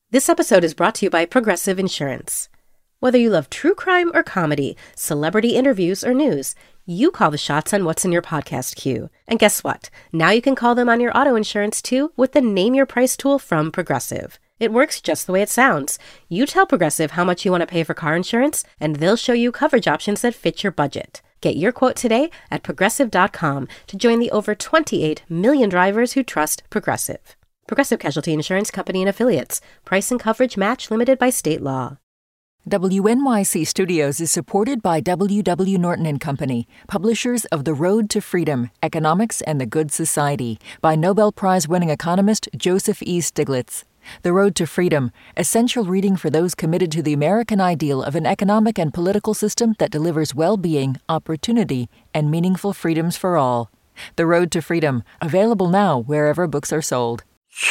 This episode is brought to you by Progressive Insurance. Whether you love true crime or comedy, celebrity interviews or news, you call the shots on what's in your podcast queue. And guess what? Now you can call them on your auto insurance too with the Name Your Price tool from Progressive. It works just the way it sounds. You tell Progressive how much you want to pay for car insurance, and they'll show you coverage options that fit your budget. Get your quote today at Progressive.com to join the over 28 million drivers who trust Progressive. Progressive Casualty Insurance Company and Affiliates. Price and coverage match limited by state law. WNYC Studios is supported by W.W. Norton and Company, publishers of The Road to Freedom, Economics and the Good Society, by Nobel Prize-winning economist Joseph E. Stiglitz. The Road to Freedom, essential reading for those committed to the American ideal of an economic and political system that delivers well-being, opportunity, and meaningful freedoms for all. The Road to Freedom, available now wherever books are sold.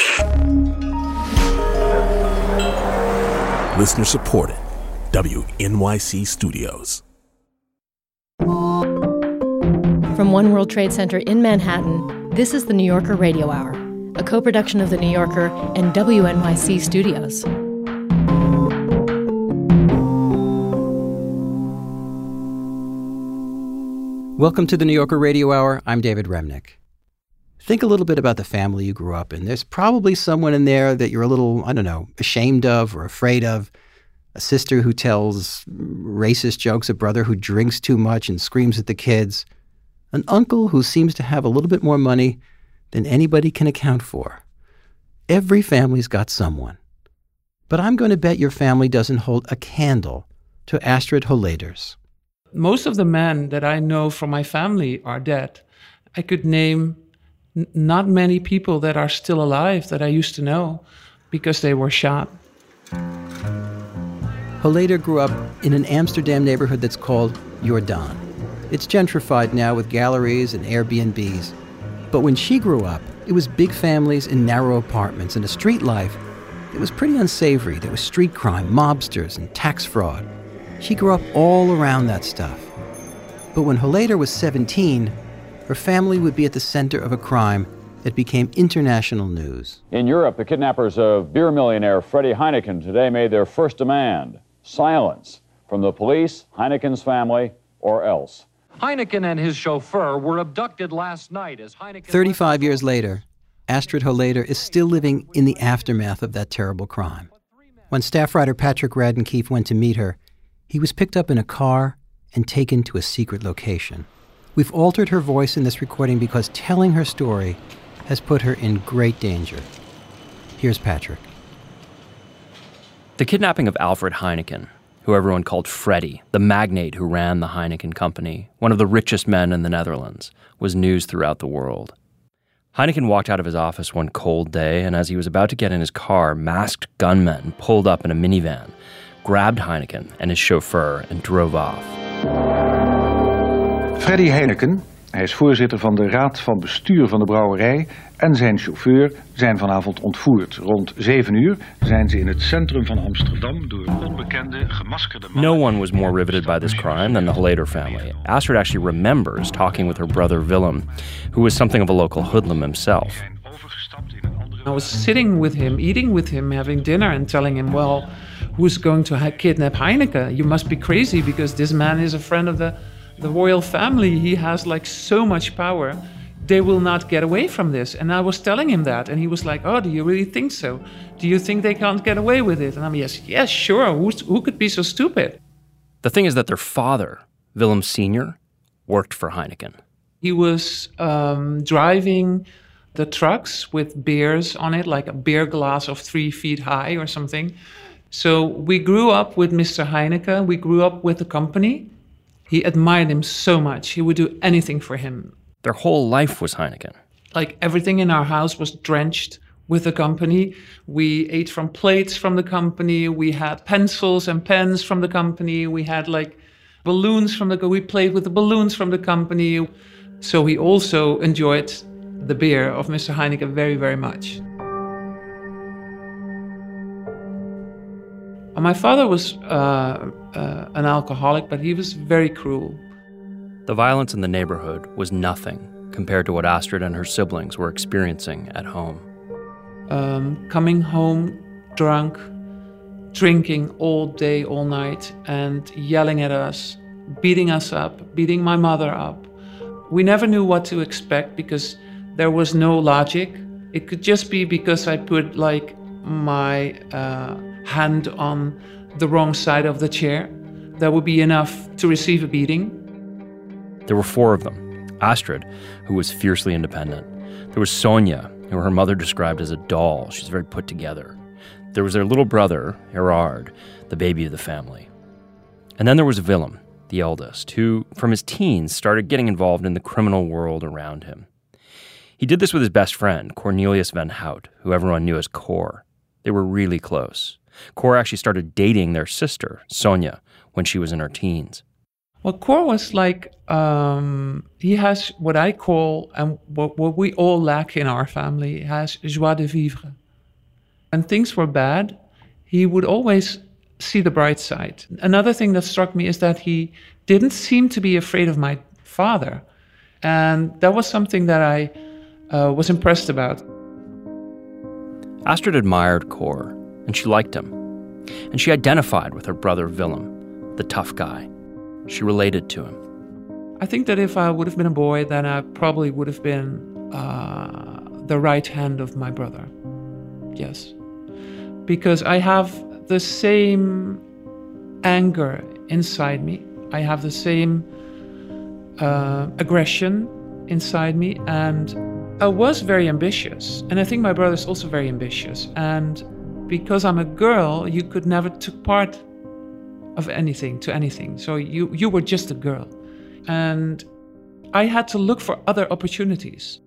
Listener supported. WNYC Studios. From One World Trade Center in Manhattan, this is the New Yorker Radio Hour, a co-production of The New Yorker and WNYC Studios. Welcome to the New Yorker Radio Hour. I'm David Remnick. Think a little bit about the family you grew up in. There's probably someone in there that you're a little, ashamed of or afraid of. A sister who tells racist jokes, a brother who drinks too much and screams at the kids, an uncle who seems to have a little bit more money than anybody can account for. Every family's got someone. But I'm going to bet your family doesn't hold a candle to Astrid Holeders. Most of the men that I know from my family are dead. I could name not many people that are still alive that I used to know because they were shot. Holeder grew up in an Amsterdam neighborhood that's called Jordaan. It's gentrified now with galleries and Airbnbs. But when she grew up, it was big families in narrow apartments and a street life that was pretty unsavory. There was street crime, mobsters, and tax fraud. She grew up all around that stuff. But when Holeder was 17, her family would be at the center of a crime that became international news. In Europe, the kidnappers of beer millionaire Freddie Heineken today made their first demand: silence from the police, Heineken's family, or else. Heineken and his chauffeur were abducted last night as Heineken... 35 years later, Astrid Holeder is still living in the aftermath of that terrible crime. When staff writer Patrick Radden Keefe went to meet her, he was picked up in a car and taken to a secret location. We've altered her voice in this recording because telling her story has put her in great danger. Here's Patrick. The kidnapping of Alfred Heineken, who everyone called Freddie, the magnate who ran the Heineken Company, one of the richest men in the Netherlands, was news throughout the world. Heineken walked out of his office one cold day, and as he was about to get in his car, masked gunmen pulled up in a minivan, grabbed Heineken and his chauffeur, and drove off. Freddie Heineken, hij is voorzitter van de raad van bestuur van de brouwerij, en zijn chauffeur zijn vanavond ontvoerd. Rond 7 uur zijn ze in het centrum van Amsterdam door onbekende gemaskerde mannen. No one was more riveted by this crime than the Holeder family. Astrid actually remembers talking with her brother Willem, who was something of a local hoodlum himself. I was sitting with him, eating with him, having dinner, and telling him, well, who's going to kidnap Heineken? You must be crazy because this man is a friend of the royal family. He has so much power. They will not get away from this. And I was telling him that, and he was like, oh, do you really think so? Do you think they can't get away with it? And I'm, yes, sure. Who could be so stupid? The thing is that their father, Willem Sr., worked for Heineken. He was driving the trucks with beers on it, like a beer glass of 3 feet high or something. So we grew up with Mr. Heineken. We grew up with the company. He admired him so much. He would do anything for him. Their whole life was Heineken. Everything in our house was drenched with the company. We ate from plates from the company. We had pencils and pens from the company. We had balloons from we played with the balloons from the company. So we also enjoyed the beer of Mr. Heineken very, very much. My father was an alcoholic, but he was very cruel. The violence in the neighborhood was nothing compared to what Astrid and her siblings were experiencing at home. Coming home drunk, drinking all day, all night, and yelling at us, beating us up, beating my mother up. We never knew what to expect because there was no logic. It could just be because I put like my hand on the wrong side of the chair. That would be enough to receive a beating. There were 4 of them. Astrid, who was fiercely independent. There was Sonja, who her mother described as a doll. She's very put together. There was their little brother, Gerard, the baby of the family. And then there was Willem, the eldest, who, from his teens, started getting involved in the criminal world around him. He did this with his best friend, Cornelius van Hout, who everyone knew as Cor. They were really close. Cor actually started dating their sister, Sonja, when she was in her teens. Well, Cor was like, he has what I call, and what we all lack in our family, he has joie de vivre. When things were bad, he would always see the bright side. Another thing that struck me is that he didn't seem to be afraid of my father. And that was something that I was impressed about. Astrid admired Cor, and she liked him. And she identified with her brother Willem, the tough guy. She related to him. I think that if I would have been a boy, then I probably would have been the right hand of my brother. Yes. Because I have the same anger inside me. I have the same aggression inside me. And I was very ambitious. And I think my brother's also very ambitious. And because I'm a girl, you could never take part of anything to anything. So you were just a girl. And I had to look for other opportunities.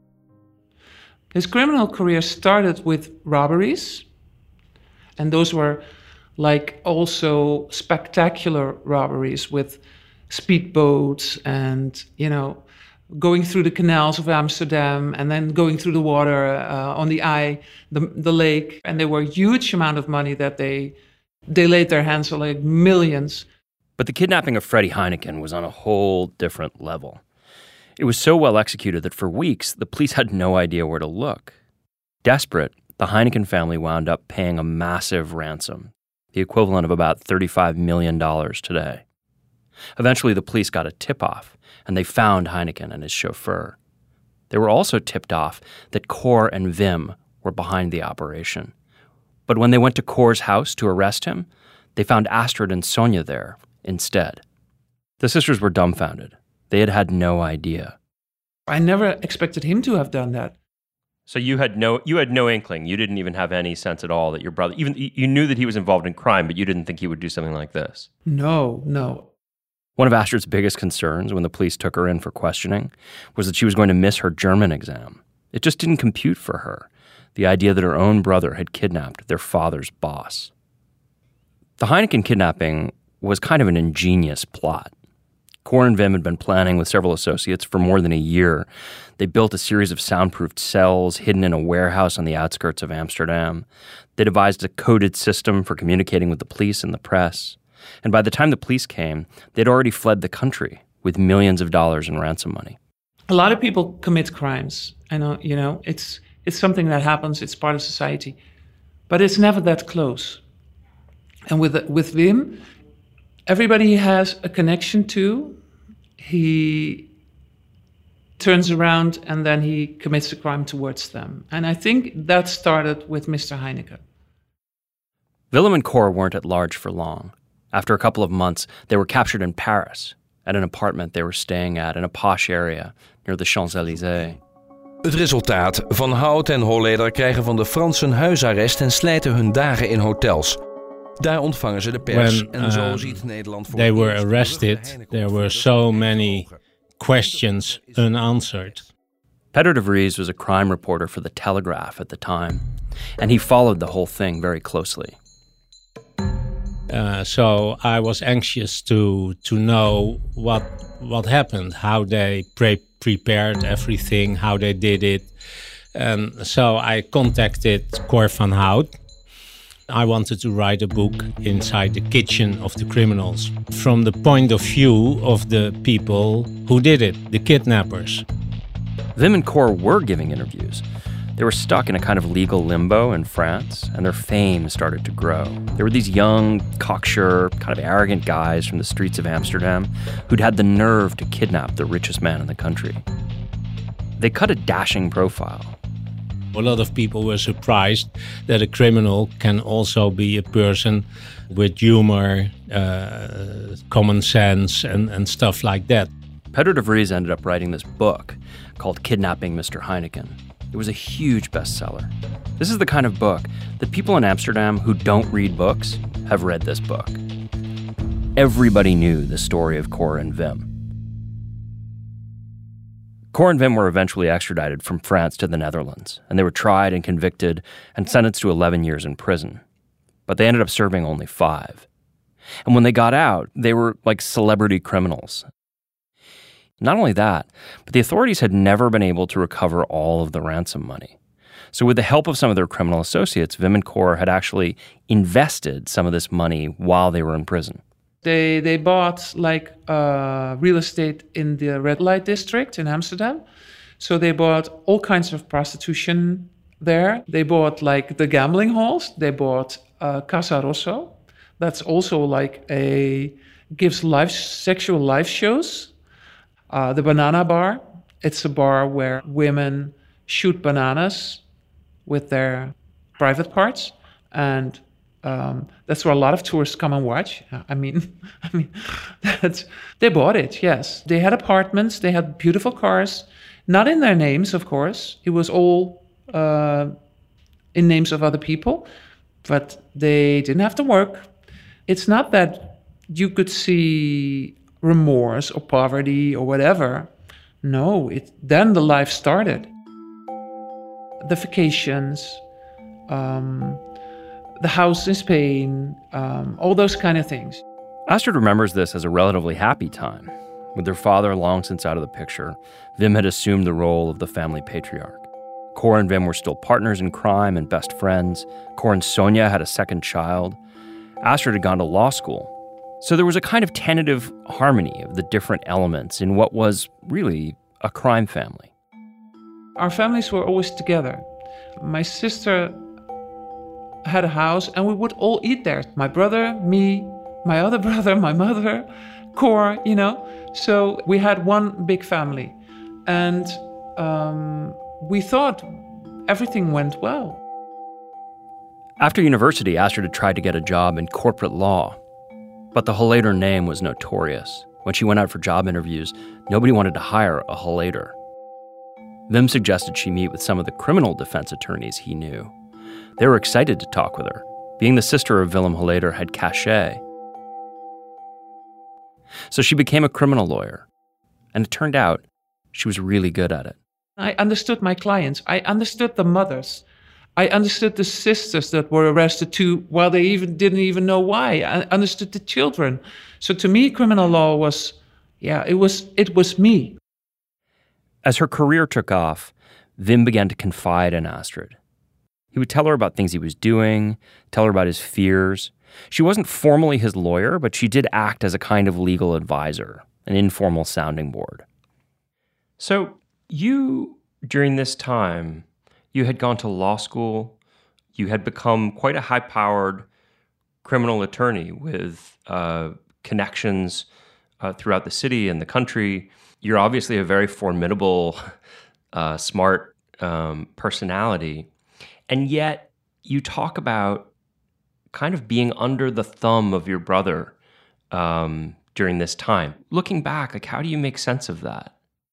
His criminal career started with robberies. And those were like also spectacular robberies with speedboats and, you know, going through the canals of Amsterdam and then going through the water on the Eye, the lake. And there were a huge amount of money that they laid their hands on, like millions. But the kidnapping of Freddy Heineken was on a whole different level. It was so well executed that for weeks, the police had no idea where to look. Desperate, the Heineken family wound up paying a massive ransom, the equivalent of about $35 million today. Eventually, the police got a tip-off, and they found Heineken and his chauffeur. They were also tipped off that Cor and Wim were behind the operation. But when they went to Cor's house to arrest him, they found Astrid and Sonja there instead. The sisters were dumbfounded. They had no idea. I never expected him to have done that. So you had no inkling. You didn't even have any sense at all that your brother, even you knew that he was involved in crime, but you didn't think he would do something like this. No. One of Astrid's biggest concerns when the police took her in for questioning was that she was going to miss her German exam. It just didn't compute for her, the idea that her own brother had kidnapped their father's boss. The Heineken kidnapping was kind of an ingenious plot. Cor and Wim had been planning with several associates for more than a year. They built a series of soundproofed cells hidden in a warehouse on the outskirts of Amsterdam. They devised a coded system for communicating with the police and the press. And by the time the police came, they'd already fled the country with millions of dollars in ransom money. A lot of people commit crimes. I know, it's something that happens. It's part of society. But it's never that close. And with Wim, everybody he has a connection to, he turns around and then he commits a crime towards them. And I think that started with Mr. Heineken. Willem and Cor weren't at large for long. After a couple of months, they were captured in Paris at an apartment they were staying at in a posh area near the Champs-Élysées. Het resultaat: Van Hout en Holleder krijgen van de Fransen huisarrest en slijten hun dagen in hotels. Daar ontvangen ze de pers en zo ziet Nederland voor. They were arrested. There were so many questions unanswered. Peter de Vries was a crime reporter for The Telegraph at the time, and he followed the whole thing very closely. So I was anxious to know what happened, how they prepared everything, how they did it. So I contacted Cor van Hout. I wanted to write a book inside the kitchen of the criminals, from the point of view of the people who did it, the kidnappers. Wim and Cor were giving interviews. They were stuck in a kind of legal limbo in France, and their fame started to grow. There were these young, cocksure, kind of arrogant guys from the streets of Amsterdam who'd had the nerve to kidnap the richest man in the country. They cut a dashing profile. A lot of people were surprised that a criminal can also be a person with humor, common sense, and stuff like that. Pedro de Vries ended up writing this book called Kidnapping Mr. Heineken. It was a huge bestseller. This is the kind of book that people in Amsterdam who don't read books have read this book. Everybody knew the story of Cor and Wim. Cor and Wim were eventually extradited from France to the Netherlands, and they were tried and convicted and sentenced to 11 years in prison. But they ended up serving only 5. And when they got out, they were like celebrity criminals. Not only that, but the authorities had never been able to recover all of the ransom money. So with the help of some of their criminal associates, Wim and Cor had actually invested some of this money while they were in prison. They bought real estate in the red light district in Amsterdam. So they bought all kinds of prostitution there. They bought the gambling halls. They bought Casa Rosso. That's also gives sexual live shows. The Banana Bar. It's a bar where women shoot bananas with their private parts, and that's where a lot of tourists come and watch. They bought it, yes. They had apartments, they had beautiful cars, not in their names, of course. It was all in names of other people, but they didn't have to work. It's not that you could see remorse or poverty or whatever. No, then the life started. The vacations, the house in Spain, all those kind of things. Astrid remembers this as a relatively happy time. With their father long since out of the picture, Wim had assumed the role of the family patriarch. Cor and Wim were still partners in crime and best friends. Cor and Sonja had a second child. Astrid had gone to law school. So there was a kind of tentative harmony of the different elements in what was really a crime family. Our families were always together. My sister had a house and we would all eat there. My brother, me, my other brother, my mother, Cor, So we had one big family. And we thought everything went well. After university, Astrid had tried to get a job in corporate law. But the Hollader name was notorious. When she went out for job interviews, nobody wanted to hire a Hollader. Wim suggested she meet with some of the criminal defense attorneys he knew. They were excited to talk with her. Being the sister of Willem Hollader had cachet. So she became a criminal lawyer. And it turned out she was really good at it. I understood my clients. I understood the mothers. I understood the sisters that were arrested too, while they didn't even know why. I understood the children. So to me, criminal law was, it was me. As her career took off, Wim began to confide in Astrid. He would tell her about things he was doing, tell her about his fears. She wasn't formally his lawyer, but she did act as a kind of legal advisor, an informal sounding board. So you, during this time, you had gone to law school. You had become quite a high-powered criminal attorney with connections throughout the city and the country. You're obviously a very formidable, smart personality. And yet you talk about kind of being under the thumb of your brother during this time. Looking back, how do you make sense of that?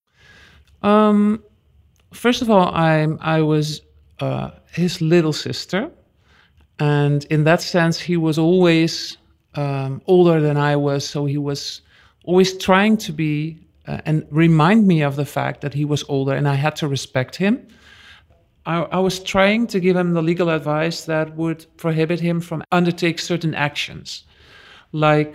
First of all, I was his little sister, and in that sense, he was always older than I was, so he was always trying to be and remind me of the fact that he was older, and I had to respect him. I was trying to give him the legal advice that would prohibit him from undertake certain actions, like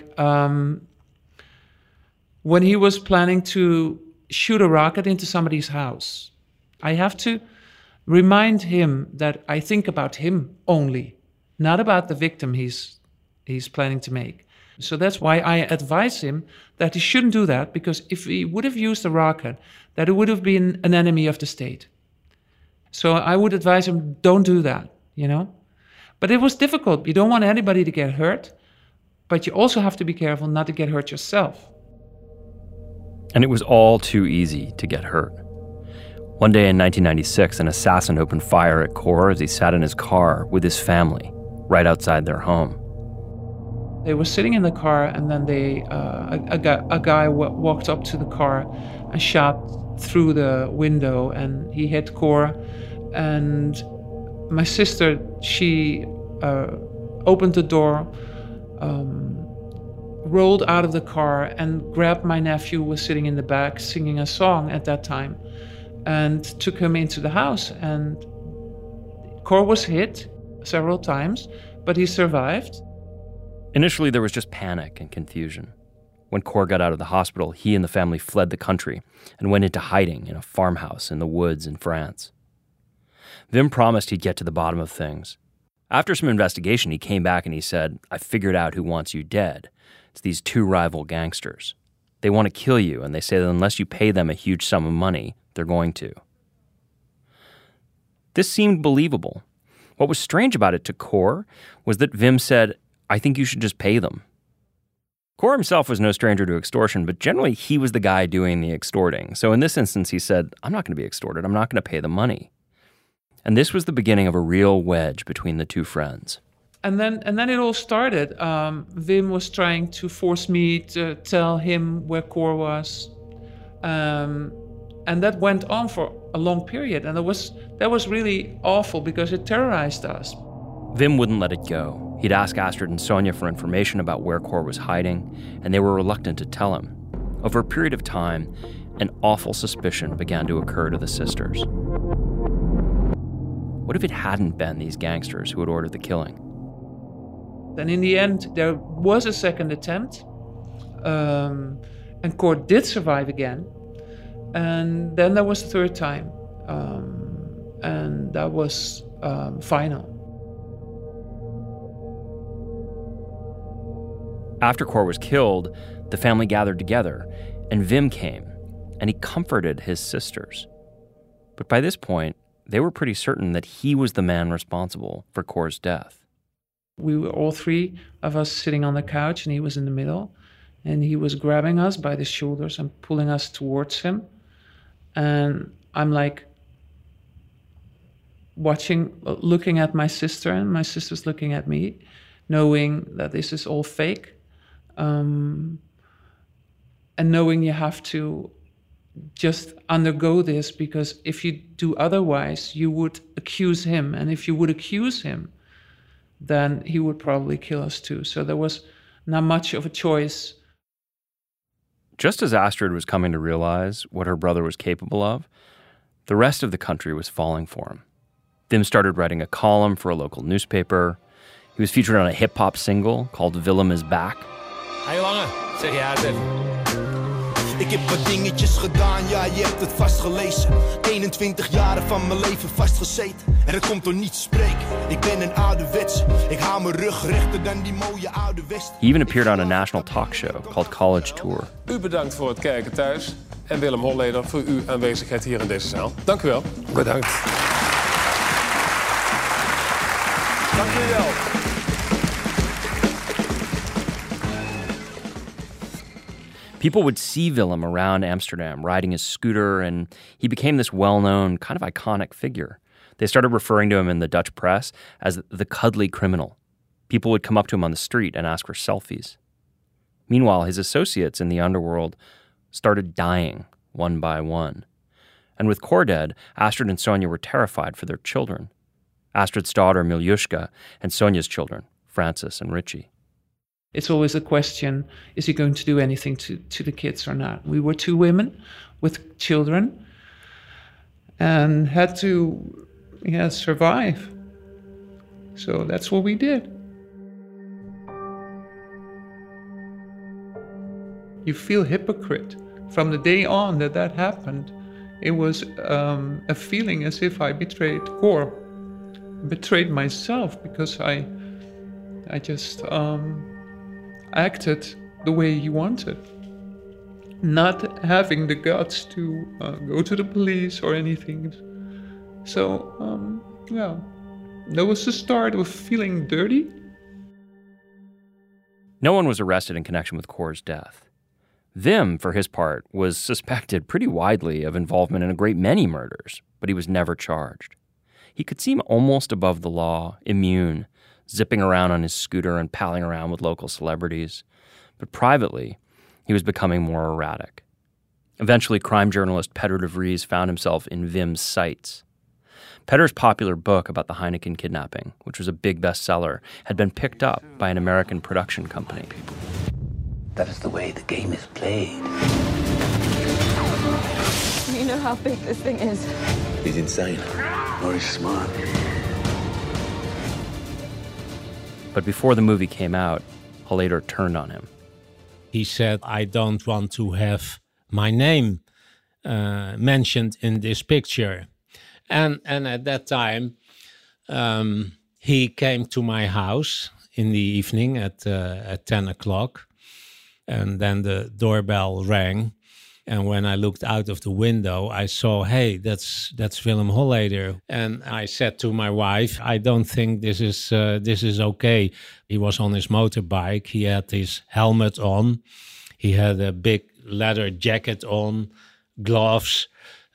when he was planning to shoot a rocket into somebody's house. I have to remind him that I think about him only, not about the victim he's planning to make. So that's why I advise him that he shouldn't do that, because if he would have used a rocket, that it would have been an enemy of the state. So I would advise him, don't do that, you know? But it was difficult. You don't want anybody to get hurt, but you also have to be careful not to get hurt yourself. And it was all too easy to get hurt. One day in 1996, an assassin opened fire at Cor as he sat in his car with his family right outside their home. They were sitting in the car, and then a guy walked up to the car and shot through the window, and he hit Cor. And my sister, she opened the door, rolled out of the car, and grabbed my nephew, who was sitting in the back singing a song at that time, and took him into the house. And Cor was hit several times, but he survived. Initially, there was just panic and confusion. When Cor got out of the hospital, he and the family fled the country and went into hiding in a farmhouse in the woods in France. Wim promised he'd get to the bottom of things. After some investigation, he came back and he said, "I figured out who wants you dead. It's these two rival gangsters. They want to kill you, and they say that unless you pay them a huge sum of money, they're going to." This seemed believable. What was strange about it to Cor was that Wim said, "I think you should just pay them." Cor himself was no stranger to extortion, but generally he was the guy doing the extorting. So in this instance, he said, "I'm not going to be extorted. I'm not going to pay the money." And this was the beginning of a real wedge between the two friends. And then it all started. Wim was trying to force me to tell him where Cor was. And that went on for a long period. And that was really awful because it terrorized us. Wim wouldn't let it go. He'd ask Astrid and Sonja for information about where Cor was hiding, and they were reluctant to tell him. Over a period of time, an awful suspicion began to occur to the sisters. What if it hadn't been these gangsters who had ordered the killing? And in the end, there was a second attempt, and Cor did survive again. And then there was a third time, and that was final. After Cor was killed, the family gathered together, and Wim came, and he comforted his sisters. But by this point, they were pretty certain that he was the man responsible for Cor's death. We were all three of us sitting on the couch, and he was in the middle, and he was grabbing us by the shoulders and pulling us towards him. And I'm like looking at my sister, and my sister's looking at me, knowing that this is all fake. And knowing you have to just undergo this, because if you do otherwise, you would accuse him. And if you would accuse him, then he would probably kill us too. So there was not much of a choice. Just as Astrid was coming to realize what her brother was capable of, the rest of the country was falling for him. Wim started writing a column for a local newspaper. He was featured on a hip-hop single called Willem is Back. Hey lange, zeg je uit even. Ik heb wat dingetjes gedaan, ja je hebt het vast gelezen. 21 jaren van mijn leven vastgezeten. En het komt door niet te spreken. Ik ben een ouderwets. Ik hou mijn rug rechter dan die mooie oude West. He even appeared on a national talk show called College Tour. U bedankt voor het kijken thuis. En Willem Holleder voor uw aanwezigheid hier in deze zaal. Dank u wel. Bedankt. Dank u wel. People would see Willem around Amsterdam riding his scooter, and he became this well-known, kind of iconic figure. They started referring to him in the Dutch press as the cuddly criminal. People would come up to him on the street and ask for selfies. Meanwhile, his associates in the underworld started dying one by one. And with Cor dead, Astrid and Sonja were terrified for their children. Astrid's daughter, Miljushka, and Sonja's children, Francis and Richie. It's always a question, is he going to do anything to the kids or not? We were two women with children and had to survive. So that's what we did. You feel hypocrite. From the day on that happened, it was a feeling as if I betrayed Cor, betrayed myself, because I just acted the way he wanted, not having the guts to go to the police or anything. So, that was the start of feeling dirty. No one was arrested in connection with Cor's death. Wim, for his part, was suspected pretty widely of involvement in a great many murders, but he was never charged. He could seem almost above the law, immune, zipping around on his scooter and palling around with local celebrities. But privately, he was becoming more erratic. Eventually, crime journalist Petter de Vries found himself in Wim's sights. Petter's popular book about the Heineken kidnapping, which was a big bestseller, had been picked up by an American production company. That is the way the game is played. You know how big this thing is? He's insane, or he's smart. But before the movie came out, Holleder turned on him. He said, I don't want to have my name mentioned in this picture. And at that time, he came to my house in the evening at 10 o'clock. And then the doorbell rang. And when I looked out of the window, I saw, hey, that's Willem Holleder. And I said to my wife, I don't think this is okay. He was on his motorbike. He had his helmet on. He had a big leather jacket on, gloves,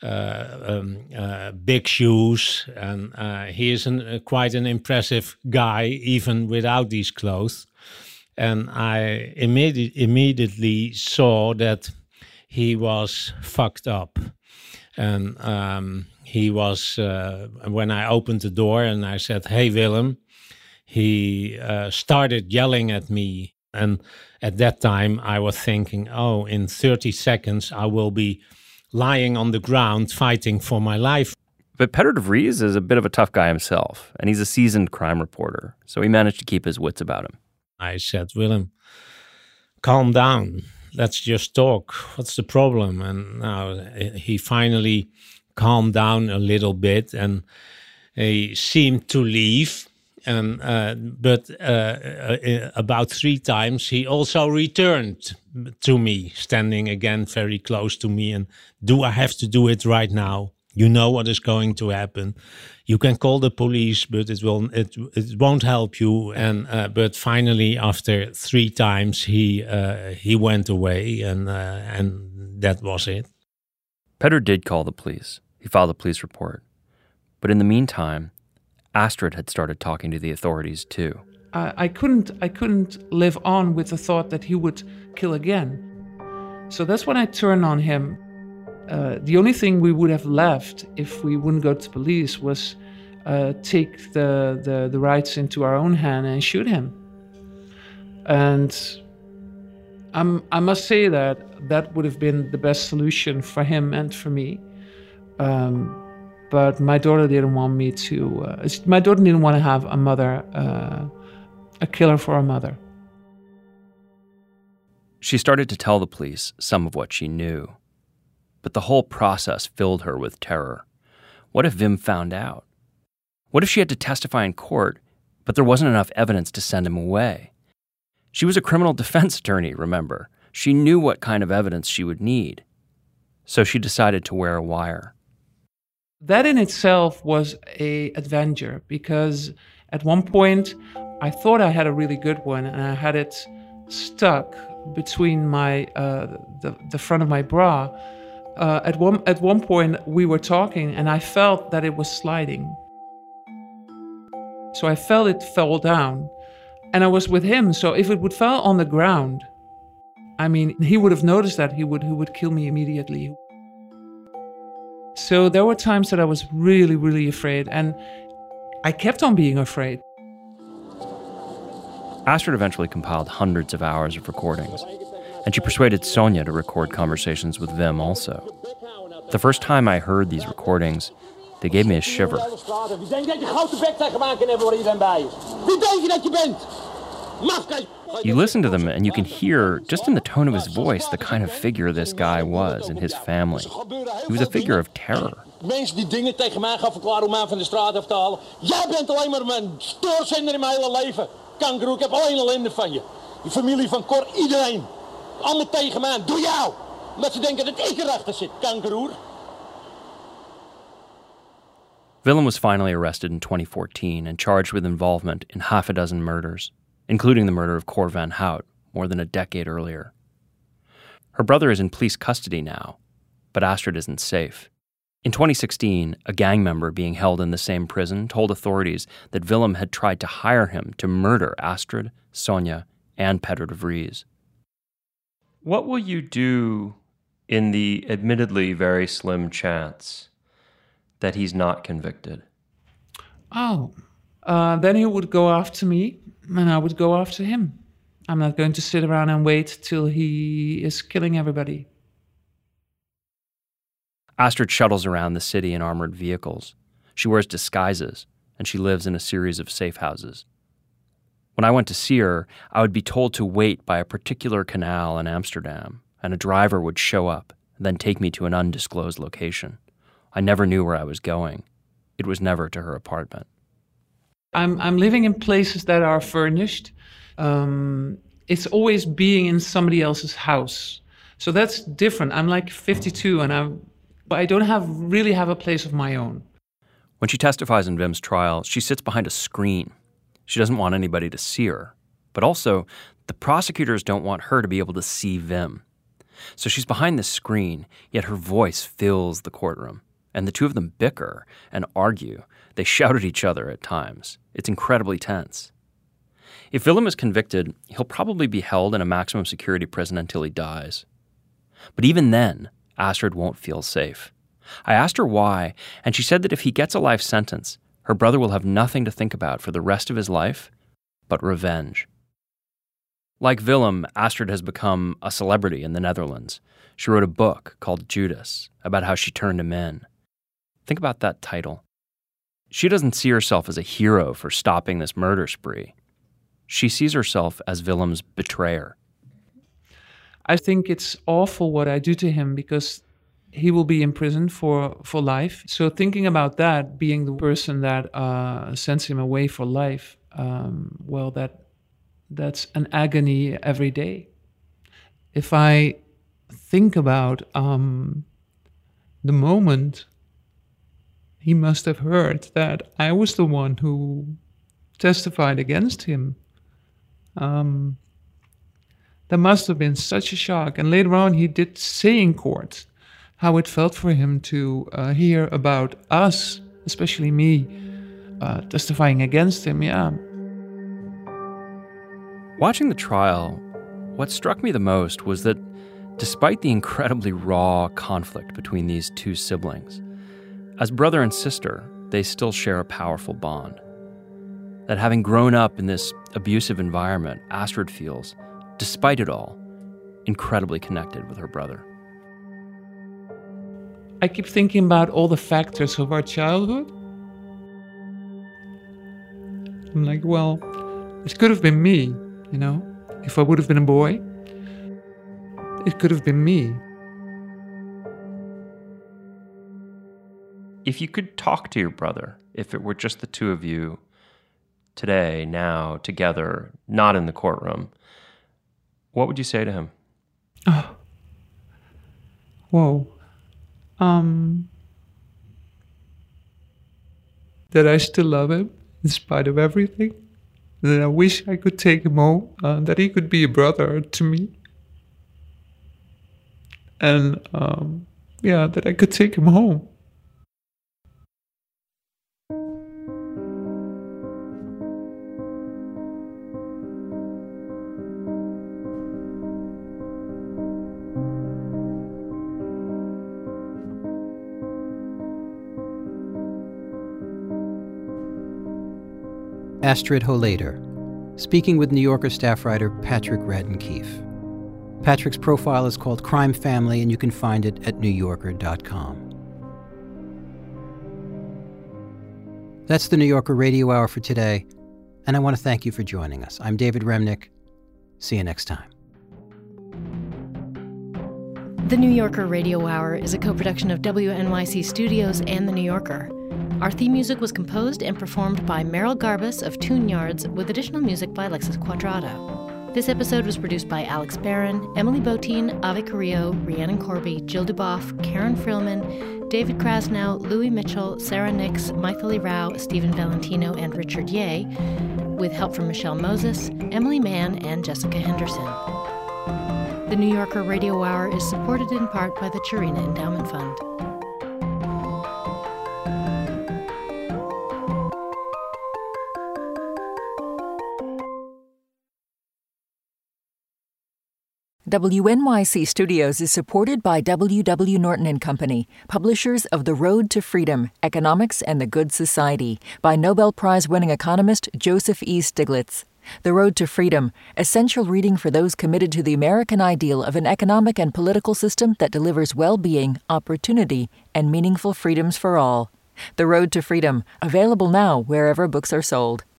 big shoes. And he is quite an impressive guy, even without these clothes. And I immediately saw that he was fucked up. And he was, when I opened the door and I said, hey, Willem, he started yelling at me. And at that time I was thinking, oh, in 30 seconds I will be lying on the ground fighting for my life. But Petter de Vries is a bit of a tough guy himself, and he's a seasoned crime reporter, so he managed to keep his wits about him. I said, Willem, calm down. Let's just talk. What's the problem? And now he finally calmed down a little bit, and he seemed to leave. But about 3 times he also returned to me, standing again very close to me. And do I have to do it right now? You know what is going to happen. You can call the police, but it won't help you. And but finally, after 3 times, he went away, and that was it. Petter did call the police. He filed a police report. But in the meantime, Astrid had started talking to the authorities too. I couldn't live on with the thought that he would kill again. So that's when I turned on him. The only thing we would have left if we wouldn't go to police was take the rights into our own hand and shoot him. And I must say that would have been the best solution for him and for me. But my daughter didn't want me to. My daughter didn't want to have a mother, a killer for a mother. She started to tell the police some of what she knew. But the whole process filled her with terror. What if Wim found out? What if she had to testify in court, but there wasn't enough evidence to send him away? She was a criminal defense attorney, remember. She knew what kind of evidence she would need. So she decided to wear a wire. That in itself was an adventure, because at one point I thought I had a really good one, and I had it stuck between my the front of my bra. At one point we were talking, and I felt that it was sliding. So I felt it fall down, and I was with him. So if it would fall on the ground, I mean, he would have noticed that. He would kill me immediately. So there were times that I was really, really afraid, and I kept on being afraid. Astrid eventually compiled hundreds of hours of recordings, and she persuaded Sonia to record conversations with Wim also. The first time I heard these recordings, they gave me a shiver. You listen to them and you can hear, just in the tone of his voice, the kind of figure this guy was and his family. He was a figure of terror. Mensen die dingen tegen mij gaan verklaren om mij van de straat af te halen. Jij bent alleen maar mijn stoorzender in mijn hele leven. Kangaroo, ik heb alleen ellende van je. Die familie van Cor, iedereen. Allemaal tegen mij, doe jou. Omdat ze denken dat ik erachter zit, kangaroo. Willem was finally arrested in 2014 and charged with involvement in half a dozen murders, including the murder of Cor van Hout more than a decade earlier. Her brother is in police custody now, but Astrid isn't safe. In 2016, a gang member being held in the same prison told authorities that Willem had tried to hire him to murder Astrid, Sonja, and Peter de Vries. What will you do in the admittedly very slim chance that he's not convicted? Then he would go after me, and I would go after him. I'm not going to sit around and wait till he is killing everybody. Astrid shuttles around the city in armored vehicles. She wears disguises, and she lives in a series of safe houses. When I went to see her, I would be told to wait by a particular canal in Amsterdam, and a driver would show up and then take me to an undisclosed location. I never knew where I was going. It was never to her apartment. I'm living in places that are furnished. It's always being in somebody else's house. So that's different. I'm like 52 and I don't really have a place of my own. When she testifies in Wim's trial, she sits behind a screen. She doesn't want anybody to see her. But also, the prosecutors don't want her to be able to see Wim. So she's behind the screen, yet her voice fills the courtroom. And the two of them bicker and argue. They shout at each other at times. It's incredibly tense. If Willem is convicted, he'll probably be held in a maximum security prison until he dies. But even then, Astrid won't feel safe. I asked her why, and she said that if he gets a life sentence, her brother will have nothing to think about for the rest of his life but revenge. Like Willem, Astrid has become a celebrity in the Netherlands. She wrote a book called Judas about how she turned him in. Think about that title. She doesn't see herself as a hero for stopping this murder spree. She sees herself as Willem's betrayer. I think it's awful what I do to him because he will be in prison for life. So thinking about that, being the person that sends him away for life, that's an agony every day. If I think about the moment he must have heard that I was the one who testified against him, that must have been such a shock. And later on, he did say in court how it felt for him to hear about us, especially me, testifying against him. Yeah. Watching the trial, what struck me the most was that despite the incredibly raw conflict between these two siblings, as brother and sister, they still share a powerful bond. That having grown up in this abusive environment, Astrid feels, despite it all, incredibly connected with her brother. I keep thinking about all the factors of our childhood. I'm like, well, it could have been me, you know? If I would have been a boy, it could have been me. If you could talk to your brother, if it were just the two of you today, now, together, not in the courtroom, what would you say to him? Oh. Whoa. That I still love him in spite of everything. That I wish I could take him home. That he could be a brother to me. And that I could take him home. Astrid Holleder, speaking with New Yorker staff writer Patrick Radden Keefe. Patrick's profile is called Crime Family, and you can find it at NewYorker.com. That's the New Yorker Radio Hour for today, and I want to thank you for joining us. I'm David Remnick. See you next time. The New Yorker Radio Hour is a co-production of WNYC Studios and The New Yorker. Our theme music was composed and performed by Merrill Garbus of Tune Yards, with additional music by Alexis Quadrado. This episode was produced by Alex Barron, Emily Botein, Ave Carrillo, Rhiannon Corby, Jill Duboff, Karen Frillman, David Krasnow, Louis Mitchell, Sarah Nix, Michael Lee Rao, Stephen Valentino, and Richard Ye, with help from Michelle Moses, Emily Mann, and Jessica Henderson. The New Yorker Radio Hour is supported in part by the Churina Endowment Fund. WNYC Studios is supported by W.W. Norton & Company, publishers of The Road to Freedom, Economics and the Good Society, by Nobel Prize-winning economist Joseph E. Stiglitz. The Road to Freedom, essential reading for those committed to the American ideal of an economic and political system that delivers well-being, opportunity, and meaningful freedoms for all. The Road to Freedom, available now wherever books are sold.